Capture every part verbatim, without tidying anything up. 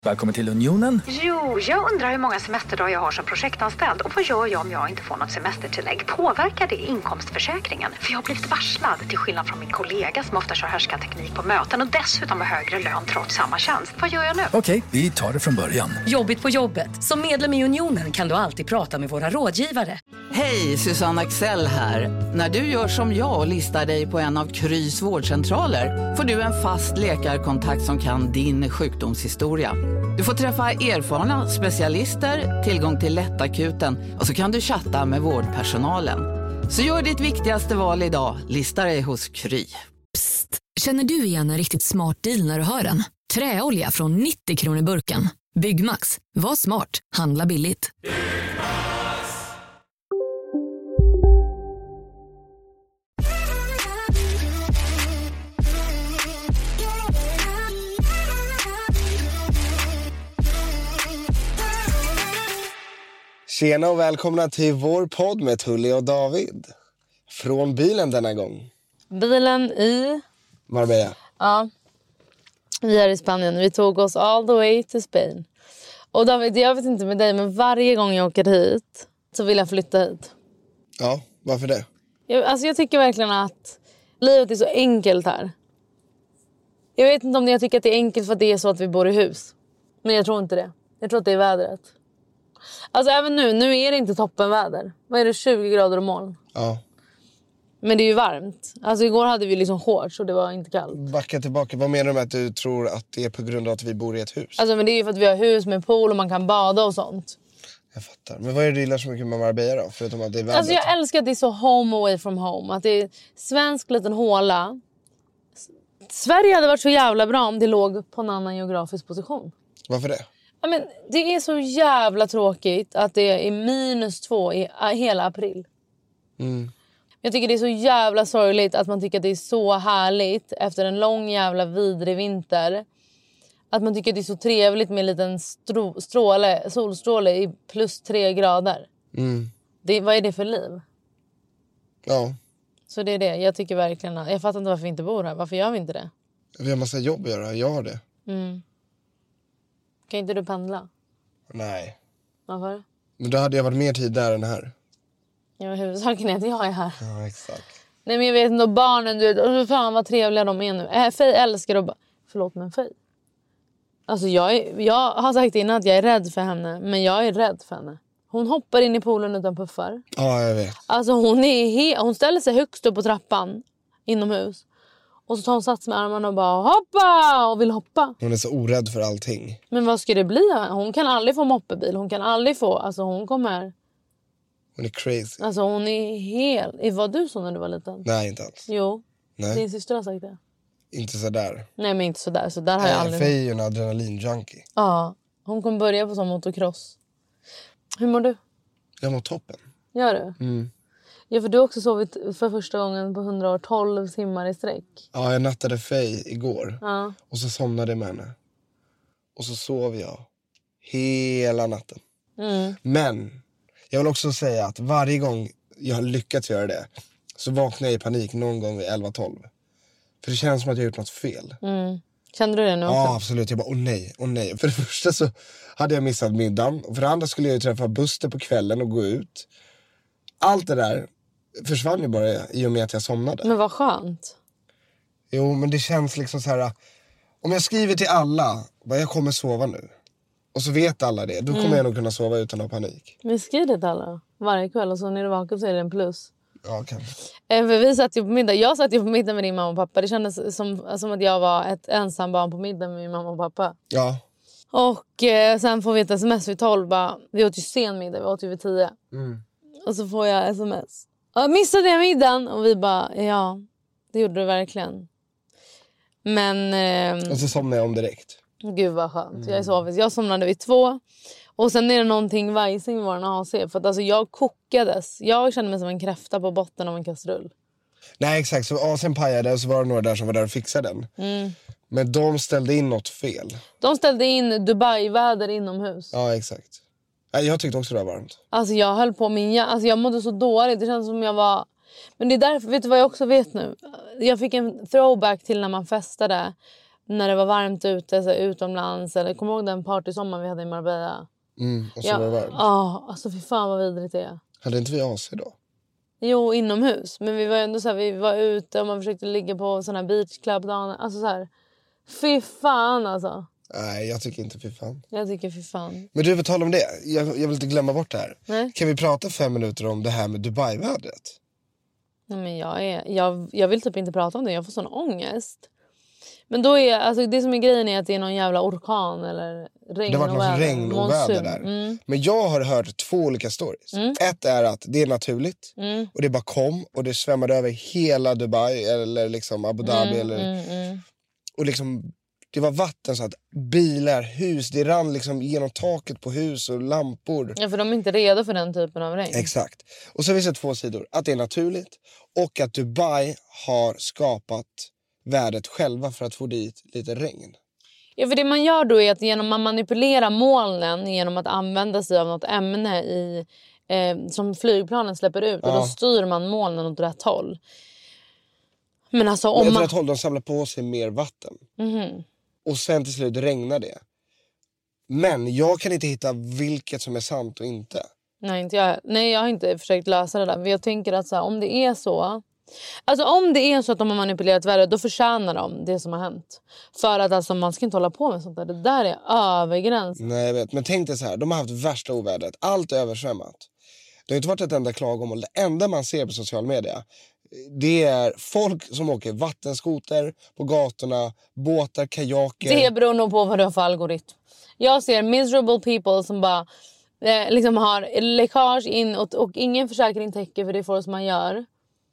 Välkommen till Unionen. Jo, jag undrar hur många semesterdagar jag har som projektanställd. Och vad gör jag om jag inte får något semestertillägg? Påverkar det inkomstförsäkringen? För jag har blivit varslad, till skillnad från min kollega som ofta kör härskarteknik på möten och dessutom har högre lön trots samma tjänst. Vad gör jag nu? Okej, vi tar det från början. Jobbigt på jobbet. Som medlem i Unionen kan du alltid prata med våra rådgivare. Hej, Susanne Axel här. När du gör som jag och listar dig på en av Krys vårdcentraler får du en fast läkarkontakt som kan din sjukdomshistoria. Du får träffa erfarna specialister, tillgång till lättakuten och så kan du chatta med vårdpersonalen. Så gör ditt viktigaste val idag, lista dig hos Kry. Psst, känner du igen en riktigt smart deal när du hör den? Träolja från nittio kronor burken. Byggmax, var smart, handla billigt. Tjena och välkomna till vår podd med Tully och David. Från bilen denna gång. Bilen i... Marbella. Ja. Vi är i Spanien. Vi tog oss all the way to Spain. Och David, jag vet inte med dig, men varje gång jag åker hit så vill jag flytta hit. Ja, varför det? Jag, alltså jag tycker verkligen att livet är så enkelt här. Jag vet inte om jag tycker att det är enkelt för att det är så att vi bor i hus. Men jag tror inte det. Jag tror att det är vädret. Alltså även nu, nu är det inte toppenväder. Vad är det, tjugo grader och moln? Ja. Men det är ju varmt. Alltså igår hade vi liksom shorts och det var inte kallt. Backa tillbaka, vad menar du med att du tror att det är på grund av att vi bor i ett hus? Alltså men det är ju för att vi har hus med pool och man kan bada och sånt. Jag fattar. Men vad är det du gillar så mycket med Marbella då? Förutom att det är vädret. Alltså jag älskar att det är så home away from home. Att det är svensk liten håla. Sverige hade varit så jävla bra om det låg på en annan geografisk position. Varför det? Ja, men det är så jävla tråkigt att det är minus två i hela april. Mm. Jag tycker det är så jävla sorgligt att man tycker att det är så härligt efter en lång jävla vidrig vinter. Att man tycker att det är så trevligt med en liten strå- stråle, solstråle i plus tre grader. Mm. Det, vad är det för liv? Ja. Så det är det. Jag tycker verkligen... Jag fattar inte varför vi inte bor här. Varför gör vi inte det? Vi har massa jobb att göra, jag har det. Mm. Kan inte du pendla? Nej. Varför? Men då hade jag varit mer tid där än här. Ja, men huvudsaken är att jag är här. Ja, exakt. Nej, men jag vet inte, barnen, du vet, fan vad trevliga de är nu. Äh, Fej älskar att... Förlåt, men Fej. Alltså jag, är, jag har sagt innan att jag är rädd för henne. Men jag är rädd för henne. Hon hoppar in i poolen utan puffar. Ja, jag vet. Alltså hon är he- hon ställer sig högst upp på trappan inomhus. Och så tar hon sats med armarna och bara hoppa och vill hoppa. Hon är så orädd för allting. Men vad ska det bli? Hon kan aldrig få moppebil. Hon kan aldrig få... Alltså hon kommer... Hon är crazy. Alltså hon är helt... Var du så när du var liten? Nej, inte alls. Jo. Nej. Din syster har sagt det. Inte så där. Nej, men inte så där. Så där har jag Nej, aldrig... Fej är ju en adrenalin-junkie. Ja. Hon kommer börja på sån motocross. Hur mår du? Jag mår toppen. Gör du? Mm. Ja, för du har också sovit för första gången på hundra år, tolv timmar i sträck. Ja, jag nattade Fej igår. Ja. Och så somnade jag med henne. Och så sov jag hela natten. Mm. Men jag vill också säga att varje gång jag har lyckats göra det så vaknar jag i panik någon gång vid elva tolv. För det känns som att jag har gjort något fel. Mm. Kände du det nu också? Ja, absolut. Jag bara, åh nej, åh nej. För det första så hade jag missat middagen. Och för det andra skulle jag ju träffa Buster på kvällen och gå ut. Allt det där försvann ju bara i och med att jag somnade. Men vad skönt. Jo, men det känns liksom så här. Om jag skriver till alla, bara jag kommer sova nu. Och så vet alla det. Då kommer Mm. jag nog kunna sova utan att ha panik. Men skriv det till alla varje kväll och så när du vaknar så är det en plus. Ja, kanske. Eh, för vi satt ju på middag. Jag satt ju på middag med din mamma och pappa. Det kändes som, som att jag var ett ensam barn på middag med min mamma och pappa. Ja. Och eh, sen får vi ett sms vid tolv. Bara, vi åt ju sen middag, vi åt ju vid tio. Mm. Och så får jag sms. Ja, missade jag middagen? Och vi bara, ja, det gjorde du verkligen. Men... Eh, Och så somnade jag om direkt. Gud vad skönt. Jag är sovit. Jag somnade vid två. Och sen är det någonting vajsing i våran A C. För att alltså jag kokades. Jag kände mig som en kräfta på botten av en kastrull. Nej, exakt. Så A C:n pajade och så var det några där som var där och fixade den. Mm. Men de ställde in något fel. De ställde in Dubai-väder inomhus. Ja, exakt. Nej, jag tyckte också det var varmt. Alltså jag höll på min... Alltså jag mådde så dåligt. Det känns som jag var... Men det är därför... Vet du vad jag också vet nu? Jag fick en throwback till när man festade. när det var varmt ute så här, utomlands. Eller kommer du ihåg den partysommaren vi hade i Marbella? Mm, och så ja, var det varmt. Ja, alltså fy fan vad vidrigt det är. Hade inte vi A C då? Jo, inomhus. Men vi var ändå så här, vi var ute och man försökte ligga på såna här beachclub-dagar. Alltså så här, fy fan alltså. Nej, jag tycker inte fy fan. Jag tycker fy fan. Men du, vill tala om det. Jag, jag vill inte glömma bort det här. Nej. Kan vi prata fem minuter om det här med Dubai-vädret? Nej, men jag, är, jag, jag vill typ inte prata om det. Jag får sån ångest. Men då är, alltså det som är grejen är att det är någon jävla orkan eller regn Det har varit och något väder. regn och Monsun. väder där. Mm. Men jag har hört två olika stories. Mm. Ett är att det är naturligt. Mm. Och det bara kom och det svämmade över hela Dubai eller liksom Abu Dhabi. Mm, eller, mm, mm. Och liksom, det var vatten så att bilar, hus, det rann liksom genom taket på hus och lampor. Ja, för de är inte redo för den typen av regn. Exakt. Och så finns det två sidor. Att det är naturligt och att Dubai har skapat vädret själva för att få dit lite regn. Ja, för det man gör då är att genom man manipulerar molnen genom att använda sig av något ämne i, eh, som flygplanen släpper ut. Ja. Och då styr man molnen åt rätt håll. Men alltså om Men man... rätt håll, de samlar på sig mer vatten. Mm-hmm. Och sen till slut regnar det. Men jag kan inte hitta vilket som är sant och inte. Nej, inte jag. Nej, jag har inte försökt lösa det där. Men jag tänker att så här, om det är så... Alltså om det är så att de har manipulerat vädret, då förtjänar de det som har hänt. För att alltså, man ska inte hålla på med sånt där. Det där är övergräns. Nej, jag vet. Men tänk dig så här, de har haft värsta ovädret. Allt är översvämmat. Det har inte varit ett enda klagomål. Det enda man ser på social media, det är folk som åker vattenskoter på gatorna, båtar, kajaker. Det beror nog på vad du har för algoritm. Jag ser miserable people som bara eh, liksom har läckage in och, och ingen försäkring täcker för det får som man gör.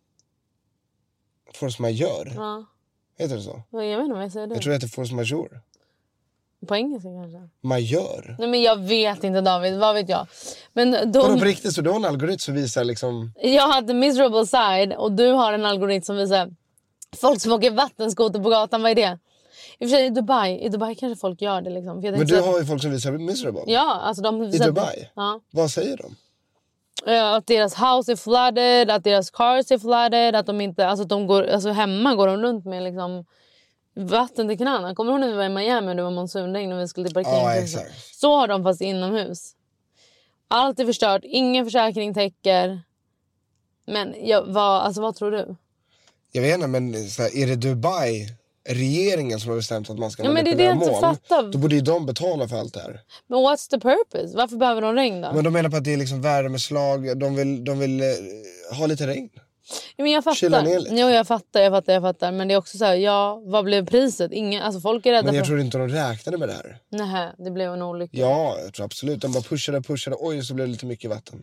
Force majeure? Ja. Heter det så? Jag vet inte vad jag säger det. Jag tror det heter force majeure. På engelska kanske. Majeure? Nej, men jag vet inte, David. Vad vet jag? Men då... Vadå, på riktigt? Så du har en algoritm som visar liksom... Jag hade miserable side och du har en algoritm som visar folk som åker vattenskoter på gatan. Vad är det? I och för sig i Dubai, i Dubai kanske folk gör det liksom. För jag Men du så... har ju folk som visar miserable. Ja, alltså de... I Dubai? Ja. Vad säger de? Att deras house är flooded, att deras cars är flooded, att de inte, alltså de går, alltså hemma går de runt med liksom vatten till knäna. Kommer du ihåg när vi var i Miami och det var monsunregn och vi skulle till parkeringen? Ja, exakt. Så har de fast inomhus. Allt är förstört, ingen försäkring täcker. Men jag, vad, alltså, vad tror du? Jag vet inte, men så här, är det Dubai, regeringen som har bestämt att man ska Ja, men det är det jag inte moln, fattar. då borde ju de betala för allt det här. Men what's the purpose? Varför behöver de regn då? Men de menar på att det är liksom värmeslag, de vill, de vill eh, ha lite regn. Ja, men jag Kyla fattar. ner lite. Jo, jag fattar, jag fattar, jag fattar. Men det är också så här, ja, vad blev priset? Ingen, alltså folk är rädda Men jag för... tror inte de räknade med det här. Nej, det blev en olycka. Ja, jag tror absolut. De bara pushade, pushade, oj så blev det lite mycket vatten.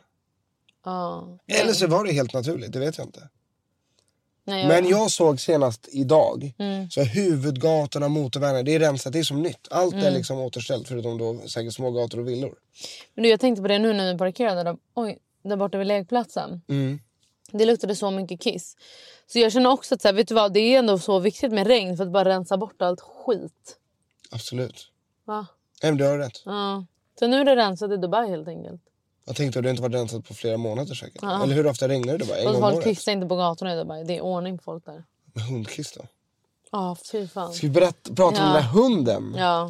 Ja. Eller så var det helt naturligt, det vet jag inte. Nej, jag... Men jag såg senast idag, Mm. så huvudgatorna, motorvägarna, det är rensat, det är som nytt. Allt Mm. är liksom återställt förutom då säkert små gator och villor. Men du, jag tänkte på det nu när vi parkerade där, oj, där borta vid lekplatsen. Mm. Det luktade så mycket kiss. Så jag känner också att så här, vet du vad, det är ändå så viktigt med regn för att bara rensa bort allt skit. Absolut. Va? Nej, men du har rätt. Ja. Så nu är det rensat i Dubai helt enkelt. Jag tänkte att det inte varit rensat på flera månader säkert. Ja. Eller hur ofta regnar det i Dubai? En Och gång om folk året. kissar inte på gatorna i Dubai. Det är ordning på folk där. Med hundkiss då? Ja, fy fan. Ska vi berätta, prata om Ja. den där hunden? Ja.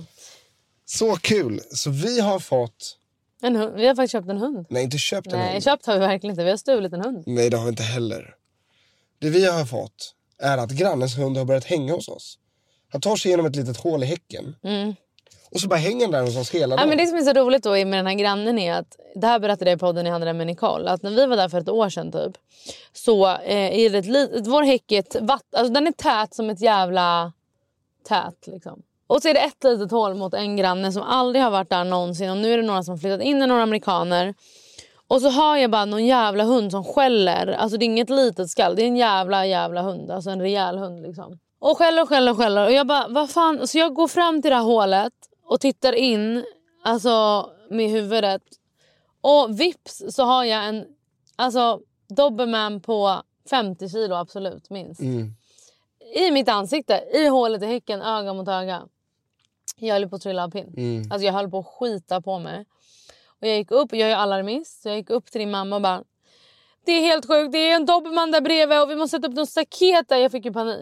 Så kul. Så vi har fått... En hund. Vi har faktiskt köpt en hund. Nej, inte köpt en Nej, hund. köpt har vi verkligen inte. Vi har stulit en hund. Nej, det har vi inte heller. Det vi har fått är att grannens hund har börjat hänga hos oss. Han tar sig igenom ett litet hål i häcken. Mm. Och så bara hänger han där hos oss hela Ja, dagen. men det som är så roligt då med den här grannen är att, det här berättade jag i podden jag hade där med Nicole, att när vi var där för ett år sedan typ, så eh, är det ett litet, vår häck är ett vatt, alltså den är tät som ett jävla tät liksom. Och så är det ett litet hål mot en granne som aldrig har varit där någonsin, och nu är det några som har flyttat in, några amerikaner. Och så har jag bara någon jävla hund som skäller, alltså det är inget litet skall, det är en jävla jävla hund, alltså en rejäl hund liksom. Och skäller och skäller och skäller, och jag bara, vad fan, så jag går fram till det här hålet och tittar in, alltså med huvudet. Och vips så har jag en, alltså doberman på femtio kilo absolut, minst. Mm. I mitt ansikte, i hålet i häcken, öga mot öga. Jag höll på att trilla av pinn. Mm. Alltså jag höll på att skita på mig. Och jag gick upp, jag är alarmist, så jag gick upp till din mamma och bara, det är helt sjukt, det är en doberman där bredvid och vi måste sätta upp någon staket där. Jag fick ju panik.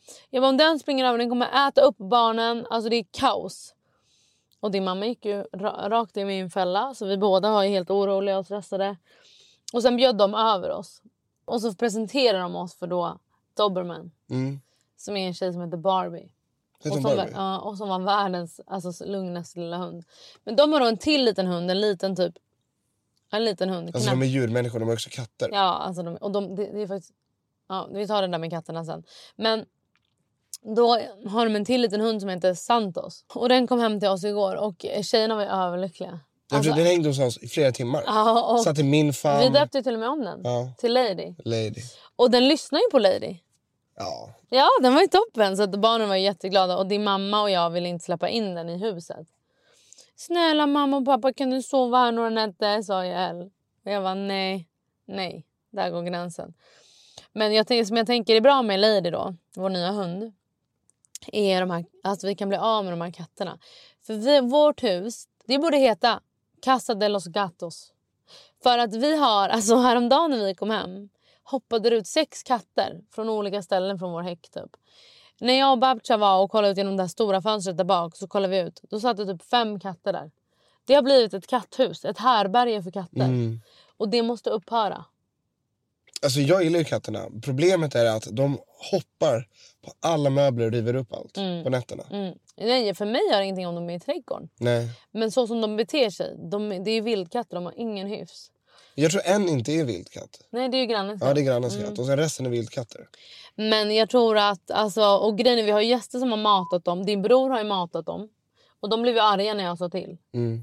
Jag bara, om den springer över, den kommer äta upp barnen. Alltså det är kaos. Och din mamma gick ju ra- rakt i min fälla. Så vi båda var ju helt oroliga och stressade. Och sen bjöd de över oss. Och så presenterade de oss för då Doberman. Mm. Som är en tjej som heter Barbie. Heter Och som, Barbie? ja, och som var världens alltså, lugnaste lilla hund. Men de har då en till liten hund. En liten typ. En liten hund. Alltså de är djurmänniskor, de är också katter. Ja, alltså de, och de, det, det är faktiskt... Ja, vi tar den där med katterna sen. Men då har de en till liten hund som heter Santos. Och den kom hem till oss igår. Och tjejerna var överlyckliga. Jag tror den hängde hos oss i flera timmar. Ja, och satt i min famn. vi döpte till och med om den. Ja. Till Lady. Lady. Och den lyssnar ju på Lady. Ja. Ja, den var ju toppen. Så att barnen var jätteglada. Och din mamma och jag ville inte släppa in den i huset. Snälla mamma och pappa, kan du sova här några nätter? Sa jag. Och jag var nej, nej. Där går gränsen. Men jag tänker, som jag tänker är bra med Lady då, vår nya hund, är de här, att vi kan bli av med de här katterna. För vi, vårt hus, det borde heta Casa de los Gatos. För att vi har, alltså häromdagen när vi kom hem, hoppade det ut sex katter från olika ställen från vår häck typ. När jag och Babcha var och kollade ut genom det här stora fönstret där bak, så kollade vi ut. Då satt det typ fem katter där. Det har blivit ett katthus, ett härberge för katter. Mm. Och det måste upphöra. Alltså jag gillar ju katterna. Problemet är att de hoppar på alla möbler och river upp allt Mm. på nätterna. Mm. Nej, för mig gör det ingenting om de är i trädgården. Nej. Men så som de beter sig, de, det är vildkatter, de har ingen hyfs. Jag tror en inte är vildkatt. Nej, det är ju grannens katt. Ja, det är grannens Mm. katt. Och sen resten är vildkatter. Men jag tror att, alltså, och grejen är, vi har gäster som har matat dem. Din bror har ju matat dem. Och de blev ju arga när jag sa till. Mm.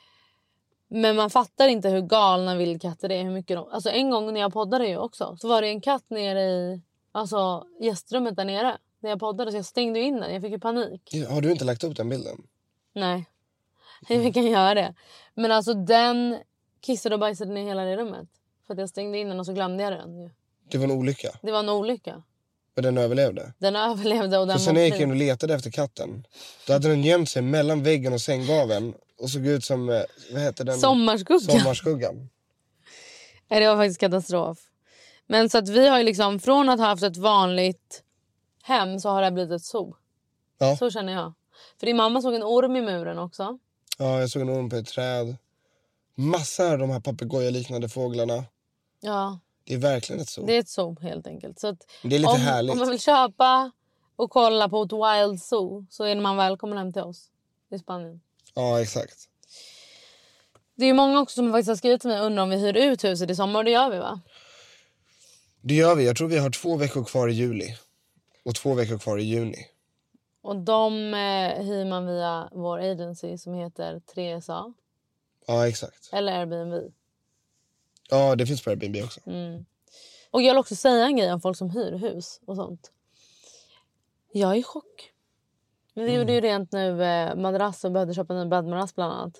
Men man fattar inte hur galna vildkatter är. Hur mycket de, alltså en gång när jag poddade ju också, så var det en katt nere i alltså, gästrummet där nere. När jag poddade, så jag stängde in den. Jag fick ju panik. Har du inte lagt upp den bilden? Nej, vi kan göra det. Men alltså den kissade och bajsade ner hela det rummet. För att jag stängde in den och så glömde jag den ju. Det var en olycka. Det var en olycka. Men den överlevde. Den överlevde och den För sen när jag gick fin. in och letade efter katten, då hade den gömt sig mellan väggen och sänggaveln. Och såg ut som, eh, vad heter den? Sommarskugga. Sommarskuggan. Nej, det var faktiskt katastrof. Men så att vi har ju liksom, från att ha haft ett vanligt hem, så har det blivit ett zoo. Ja. Så känner jag. För din mamma såg en orm i muren också. Ja, jag såg en orm på ett träd. Massor av de här papegoja-liknande fåglarna. Ja, Det är verkligen ett zoo. det är ett zoo helt enkelt. Så att Det är lite om, härligt. om man vill köpa och kolla på ett wild zoo, så är man välkommen hem till oss i Spanien. Ja, exakt. Det är ju många också som faktiskt har skrivit till mig och undrar om vi hyr ut huset i sommar. Det gör vi, va? Det gör vi. Jag tror vi har två veckor kvar i juli. Och två veckor kvar i juni. Och de eh, hyr man via vår agency som heter tre S A. Ja, exakt. Eller Airbnb. Ja, det finns på Airbnb också. Mm. Och jag vill också säga en grej om folk som hyr hus och sånt. Jag är i chock. Vi Mm. gjorde ju rent nu eh, madrass och behövde köpa en bäddmadrass bland annat.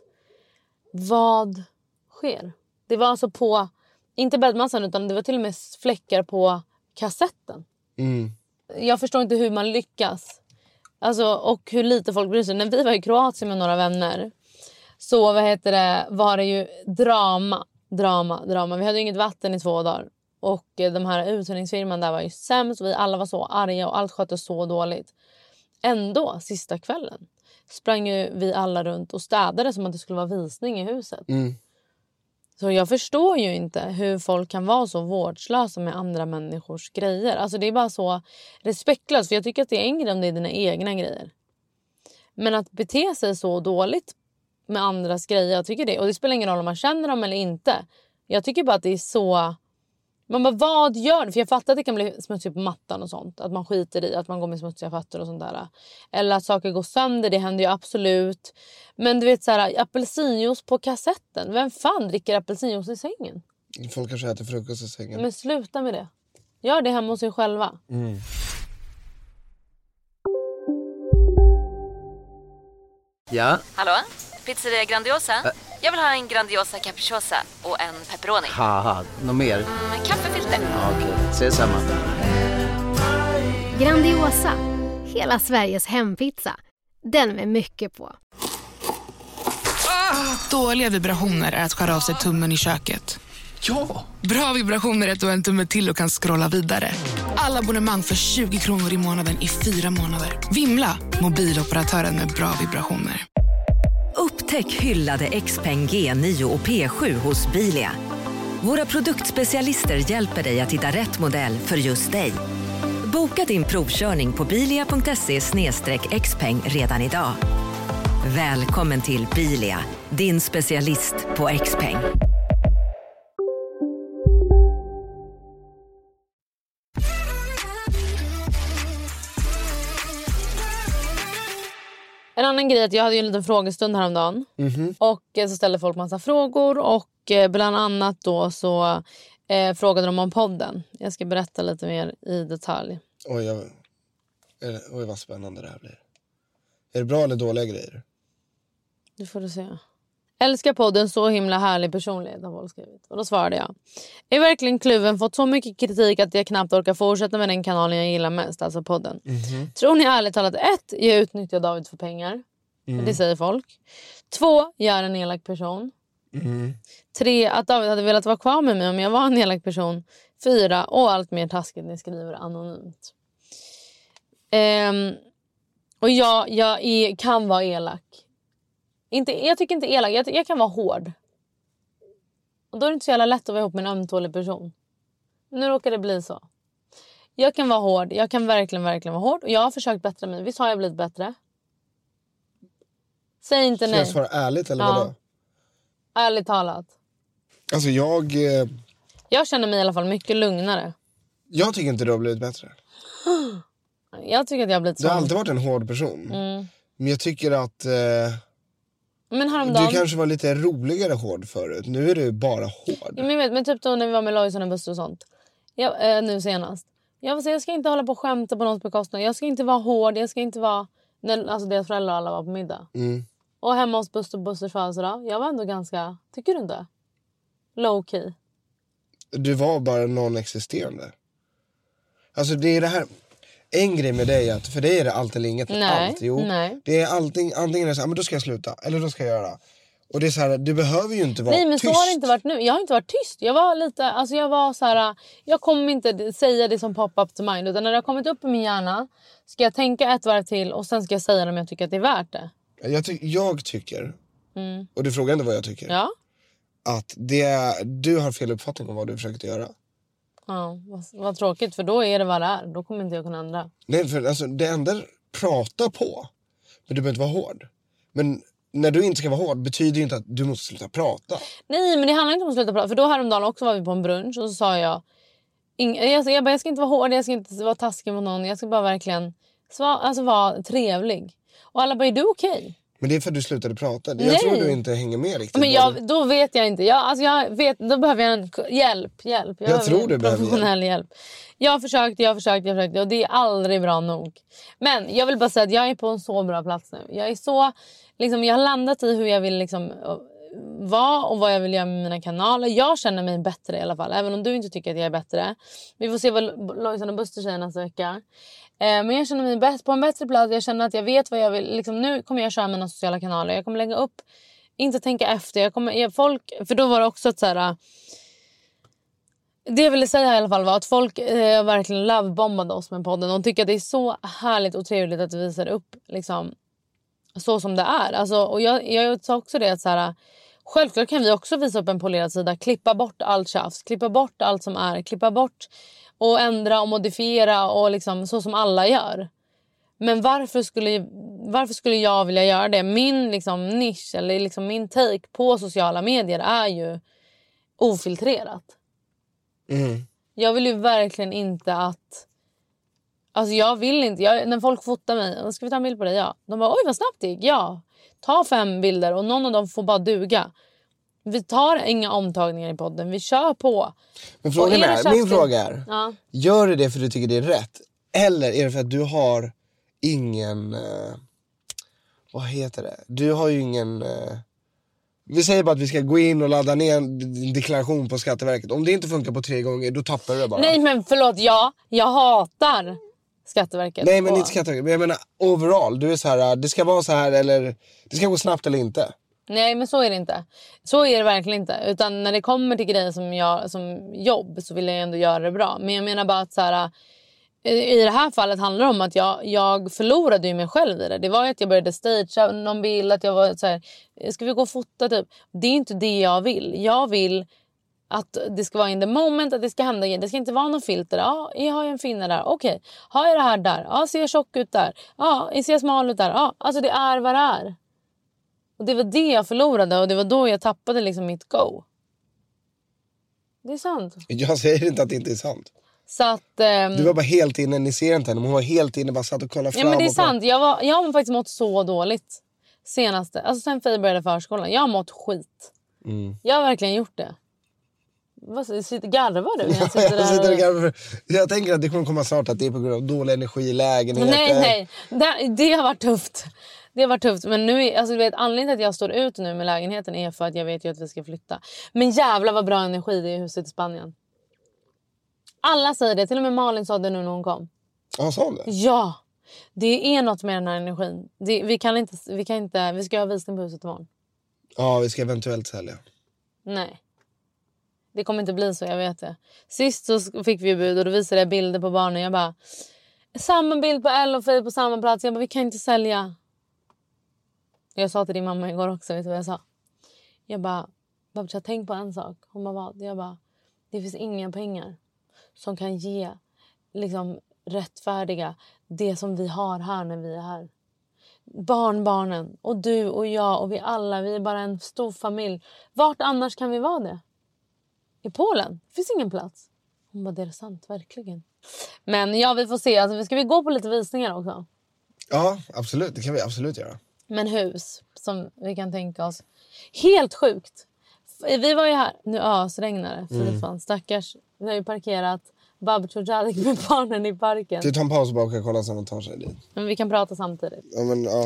Vad sker? Det var alltså på, inte bäddmassan, utan det var till och med fläckar på kassetten. Mm. Jag förstår inte hur man lyckas. Alltså, och hur lite folk bryr sig. När vi var i Kroatien med några vänner, så vad heter det, var det ju drama, drama, drama. Vi hade ju inget vatten i två dagar. Och eh, de här uthyrningsfirman där var ju sämst. Vi alla var så arga och allt skötte så dåligt. Ändå, sista kvällen, sprang ju vi alla runt och städade som att det skulle vara visning i huset. Mm. Så jag förstår ju inte hur folk kan vara så vårdslösa med andra människors grejer. Alltså det är bara så respektlöst. För jag tycker att det är en grej om det är dina egna grejer. Men att bete sig så dåligt med andras grejer, jag tycker det. Och det spelar ingen roll om man känner dem eller inte. Jag tycker bara att det är så... Man bara, vad gör det? För jag fattar att det kan bli smutsigt på mattan och sånt. Att man skiter i, att man går med smutsiga fötter och sånt där. Eller att saker går sönder, det händer ju absolut. Men du vet så här, apelsinjuice på kassetten. Vem fan dricker apelsinjuice i sängen? Folk kanske äter frukost i sängen. Men sluta med det. Gör det hemma hos er själva. Mm. Ja, Hallå? Pizzeria Grandiosa? Jag vill ha en Grandiosa capriciosa och en pepperoni. haha, något mer? Med kaffefilter. Ja, okej, ses samma. Grandiosa, hela Sveriges hempizza. Den med mycket på. Dåliga vibrationer är att skära av sig tummen i köket. Ja! Bra vibrationer är ett och en tumme till och kan scrolla vidare. Alla abonnemang för tjugo kronor i månaden i fyra månader. Vimla, mobiloperatören med bra vibrationer. Upptäck hyllade Xpeng G nio och P sju hos Bilia. Våra produktspecialister hjälper dig att hitta rätt modell för just dig. Boka din provkörning på bilia punkt se slash xpeng redan idag. Välkommen till Bilia, din specialist på Xpeng. En annan grej är att jag hade ju en liten frågestund häromdagen. Mm-hmm. Och eh, så ställde folk massa frågor. Och eh, bland annat då så eh, frågade de om podden. Jag ska berätta lite mer i detalj. Oj, jag... Oj, vad spännande det här blir. Är det bra eller dåliga grejer? Du får du se. Älskar podden, så himla härlig personlighet har folk skrivit. Och då svarade jag. Är verkligen kluven, fått så mycket kritik att jag knappt orkar fortsätta med den kanalen jag gillar mest, alltså podden. Mm-hmm. Tror ni ärligt talat ett, jag utnyttjar David för pengar. Mm. Det säger folk. Två, jag är en elak person. Mm. Tre, att David hade velat vara kvar med mig om jag var en elak person. Fyra, och allt mer taskigt ni skriver anonymt. Um, och jag, jag är, kan vara elak. Inte, jag tycker inte elak, jag, jag kan vara hård. Och då är det inte så jävla lätt att vara ihop med en ömtålig person. Nu råkar det bli så. Jag kan vara hård, jag kan verkligen, verkligen vara hård. Och jag har försökt bättra mig, visst har jag blivit bättre? Säg inte nej. Ska jag svara ärligt eller ja. vadå? Ärligt talat. Alltså jag... Eh... Jag känner mig i alla fall mycket lugnare. Jag tycker inte du har blivit bättre. Jag tycker att jag har blivit så. Du har alltid varit en hård person. Mm. Men jag tycker att... Eh... Men häromdagen... Du kanske var lite roligare hård förut. Nu är du bara hård. Ja, men, jag vet, men typ då när vi var med Lojsan och Buster och sånt. Jag, eh, nu senast. Jag, jag ska inte hålla på och skämta på någons bekostnad. Jag ska inte vara hård. Jag ska inte vara... När, alltså deras föräldrar alla var på middag. Mm. Och hemma hos Buster och Busters födelsedag. Jag var ändå ganska... Tycker du inte? Low key. Du var bara non-existerande. Alltså det är det här... En grej med dig är att för dig är det allt eller inget. Nej, allt, jo. Nej. Det är allting, antingen är det så här, men då ska jag sluta. Eller då ska jag göra. Och det är så här, du behöver ju inte vara tyst. Nej, men tyst. så har det inte varit nu. Jag har inte varit tyst. Jag var lite, alltså jag var så här, jag kommer inte säga det som pop-up to mind. Utan när det har kommit upp i min hjärna ska jag tänka ett varv till och sen ska jag säga det om jag tycker att det är värt det. Jag, ty- jag tycker, mm. och du frågar inte vad jag tycker. Ja. Att det, du har fel uppfattning om vad du försökte göra. Ja, vad, vad tråkigt, för då är det vad det är. Då kommer inte jag kunna ändra. Nej, för alltså, det enda prata på. Men du behöver inte vara hård. Men när du inte ska vara hård betyder ju inte att du måste sluta prata. Nej, men det handlar inte om att sluta prata. För då häromdagen också var vi på en brunch och så sa jag... Ing, jag, jag, bara, jag ska inte vara hård, jag ska inte vara taskig mot någon. Jag ska bara verkligen sva, alltså, vara trevlig. Och alla bara, är du okej? Okay? Men det är för att du slutade prata. Nej. Jag tror du inte hänger med riktigt. Men jag, då vet jag inte. Jag, alltså jag vet, då behöver jag en hjälp. hjälp. Jag, jag tror du behöver professionell hjälp. hjälp. Jag har försökt, jag har försökt, jag har försökt. Och det är aldrig bra nog. Men jag vill bara säga att jag är på en så bra plats nu. Jag är så... Liksom, jag har landat i hur jag vill liksom, vara och vad jag vill göra med mina kanaler. Jag känner mig bättre i alla fall. Även om du inte tycker att jag är bättre. Vi får se vad Lojsan och Buster säger nästa vecka. Men jag känner mig bäst, på en bättre plats. Jag känner att jag vet vad jag vill. Liksom, nu kommer jag köra mina sociala kanaler. Jag kommer lägga upp, inte tänka efter. Jag kommer, jag, folk, för då var det också ett så här... Det jag ville säga i alla fall var att folk eh, verkligen lovebombade oss med podden. De tycker att det är så härligt och trevligt att vi visar upp liksom, så som det är. Alltså, och jag, jag sa också det att så här, självklart kan vi också visa upp en polerad sida. Klippa bort allt tjafs. Klippa bort allt som är. Klippa bort och ändra och modifiera och liksom, så som alla gör. Men varför skulle, varför skulle jag vilja göra det? Min liksom, nisch eller liksom, min take på sociala medier är ju ofiltrerat. Mm. Jag vill ju verkligen inte att... Alltså jag vill inte... Jag, när folk fotar mig... Ska vi ta en bild på dig? Ja. De bara, oj vad snabbt det gick. Ja. Ta fem bilder och någon av dem får bara duga. Vi tar inga omtagningar i podden. Vi kör på. Men frågan är, är min fråga är... Ja. Gör du det för att du tycker det är rätt? Eller är det för att du har ingen... Eh, vad heter det? Du har ju ingen... Eh, vi säger bara att vi ska gå in och ladda ner en deklaration på Skatteverket. Om det inte funkar på tre gånger, då tappar du det bara. Nej, men förlåt, ja. Jag hatar Skatteverket. Nej, men inte Skatteverket. Men jag menar, overall. Du är så här, det ska vara så här eller... Det ska gå snabbt eller inte. Nej, men så är det inte. Så är det verkligen inte. Utan när det kommer till grejer som, jag, som jobb så vill jag ändå göra det bra. Men jag menar bara att så här, i det här fallet handlar det om att jag, jag förlorade ju mig själv i det. Det var ju att jag började stagea någon bild, att jag var så här, ska vi gå och fota typ. Det är inte det jag vill. Jag vill att det ska vara in the moment, att det ska hända igen. Det ska inte vara någon filter. Ja, jag har en finne där. Okej, har jag det här där? Ja, ser jag tjock ut där? Ja, ser jag smal ut där? Ja, alltså det är vad det är. Och det var det jag förlorade och det var då jag tappade liksom mitt go. Det är sant. Jag säger inte att det inte är sant. Så att, um... du var bara helt inne, ni ser inte henne, men hon var helt inne, bara satt och kollade fram. Ja, men det är sant. Jag, var, jag har faktiskt mått så dåligt senaste. Alltså sen Faye började förskolan. Jag har mått skit. Mm. Jag har verkligen gjort det. Vad sitter garvar du? Jag, sitter jag, sitter där och... garvar. Jag tänker att det kommer komma snart att det är på grund av dålig energi i lägenheten. Nej, nej. Det, det har varit tufft. Det har varit tufft. Men nu är, alltså, du vet, anledningen till att jag står ut nu med lägenheten är för att jag vet ju att vi ska flytta. Men jävlar vad bra energi det är i huset i Spanien. Alla säger det. Till och med Malin sa det nu när hon kom. Ja, sa hon det? Ja. Det är något med den här energin. Det, vi kan inte, vi kan inte, vi ska ha visning på huset imorgon. Ja, vi ska eventuellt sälja. Nej. Det kommer inte bli så, jag vet det. Sist så fick vi bud och då visade jag bilder på barnen. Jag bara, samma bild på Elle och Faye på samma plats. Jag bara, vi kan inte sälja. Jag sa till din mamma igår också, vet du vad jag sa? Jag bara, Babcha, tänk på en sak. Hon bara, vad? Jag bara, det finns inga pengar som kan ge liksom rättfärdiga det som vi har här när vi är här. Barnbarnen och du och jag och vi alla, vi är bara en stor familj. Vart annars kan vi vara det? I Polen? Det finns ingen plats. Hon bara, det är sant, verkligen. Men ja, vi får se. Alltså, ska vi gå på lite visningar också? Ja, absolut. Det kan vi absolut göra. Men hus som vi kan tänka oss. Helt sjukt. Vi var ju här. Nu ösregnade det. Mm. Stackars. Vi har ju parkerat Babch och Jadek med barnen i parken. Du tar en paus och bara kan kolla så man tar sig dit. Men vi kan prata samtidigt. Ja, men ja.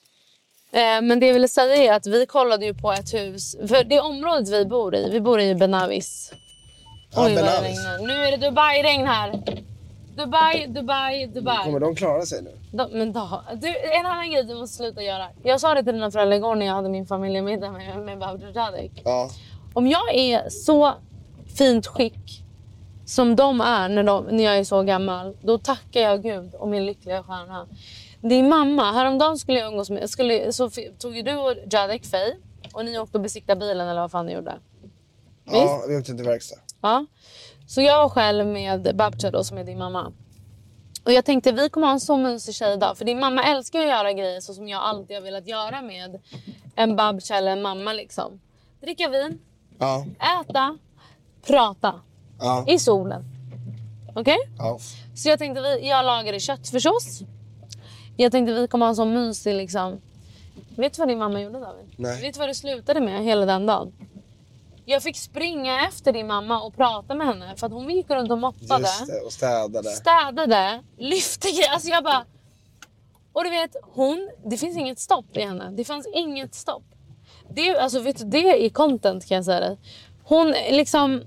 Eh, men det jag ville säga är att vi kollade ju på ett hus. För det området vi bor i. Vi bor i Benavis. Ja, oj, Benavis. Vad det regnar. Nu är det Dubai-regn här. Dubai, Dubai, Dubai. Kommer de klara sig nu? De, men då, du, en annan grej du måste sluta göra. Jag sa det till dina föräldrar igår när jag hade min familjemiddag med, med Babch och Jadek. Ja. Om jag är så fint skick som de är när, de, när jag är så gammal, då tackar jag Gud och min lyckliga stjärna. Din mamma, häromdagen skulle jag umgås med, skulle, så tog ju du och Jadek Faye och ni åkte och besikta bilen eller vad fan ni gjorde. Ja, Visst? vi åkte till verkstad. Ja. Så jag var själv med Babcha då, som är din mamma. Och jag tänkte vi kommer ha en så mysig tjej idag. För din mamma älskar att göra grejer så som jag alltid har velat göra med en Babcha eller en mamma liksom. Dricka vin, ja. Äta, prata. Ja. I solen. Okej? Okay? Ja. Så jag tänkte vi, jag lagade köttfärssås. Jag tänkte vi kommer ha en sån mysig liksom. Vet du vad din mamma gjorde, David? Nej. Vet du vad det slutade med hela den dagen? Jag fick springa efter din mamma och prata med henne. För att hon gick runt och moppade. Just det, och städade. Städade, lyfte grejer. Alltså jag bara... Och du vet, hon... Det finns inget stopp i henne. Det fanns inget stopp. Det, alltså vet du, det är content kan jag säga dig. Hon liksom...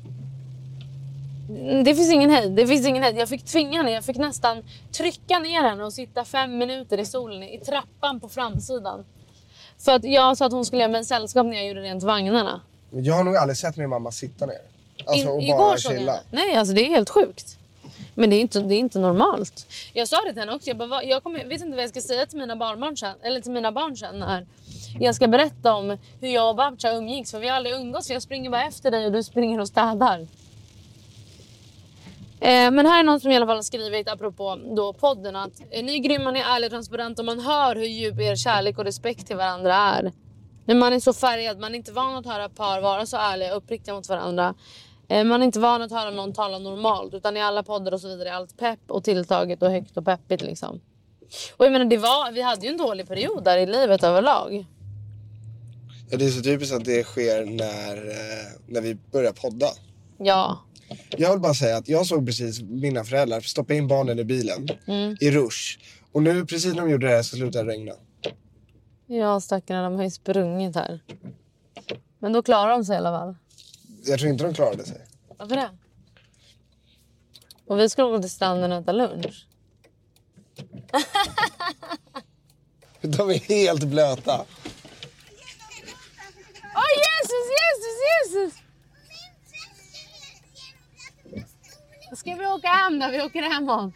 Det finns ingen hejd. Det finns ingen hejd. Jag fick tvinga henne. Jag fick nästan trycka ner henne och sitta fem minuter i solen i trappan på framsidan. För att jag sa att hon skulle göra mig sällskap när jag gjorde rent vagnarna. Jag har nog aldrig sett min mamma sitta ner. Alltså, och I, bara igår chilla. Nej, alltså det är helt sjukt. Men det är inte, det är inte normalt. Jag sa det till henne också. Jag, bara, jag kommer, vet inte vad jag ska säga till mina barnbarn sen. Eller till mina barn sen. När jag ska berätta om hur jag och Babcha umgicks. För vi har aldrig umgås. För jag springer bara efter dig och du springer och städar. Eh, men här är någon som i alla fall har skrivit apropå då podden. Att eh, ni är grymma, ni är ärliga och transparenta. Och man hör hur djup er kärlek och respekt till varandra är. Men man är så färgad. Man är inte van att höra par vara så ärliga och uppriktiga mot varandra. Man är inte van att höra någon tala normalt. Utan i alla poddar och så vidare är allt pepp och tilltaget och högt och peppigt liksom. Och jag menar, det var, vi hade ju en dålig period där i livet överlag. Ja, det är så typiskt att det sker när, när vi börjar podda. Ja. Jag vill bara säga att jag såg precis mina föräldrar stoppa in barnen i bilen. Mm. I rush. Och nu precis när de gjorde det här så slutade det regna. Ja, stackarna, de har ju sprungit här. Men då klarar de sig i alla fall. Jag tror inte de klarade sig. Varför det? Och vi skulle gå till stranden och äta lunch. De är helt blöta. åka hem när vi åker hemåt.